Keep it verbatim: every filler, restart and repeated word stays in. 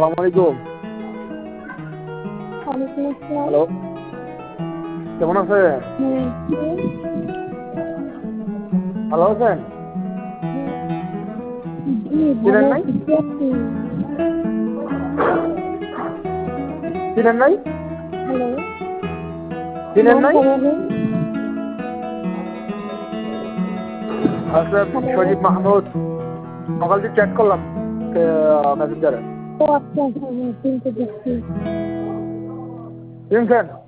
আসসালামু আলাইকুম। ওয়ালাইকুম আসসালাম। হ্যালো, কেমন আছেন? হুম, কে? ভালো আছেন? জি, চিনেন ভালো নাই? আছি। কে আপনি? চিনেন নাই? হ্যালো, চিনেন নাই? নামটা বলেন। আচ্ছা, হ্যালো। সজীব মাহমুদ। সকাল থেকে চ্যাট করলাম মেসেঞ্জারে। ও আচ্ছা, হ্যাঁ, হ্যাঁ, চিনতে পারছি। চিনছেন?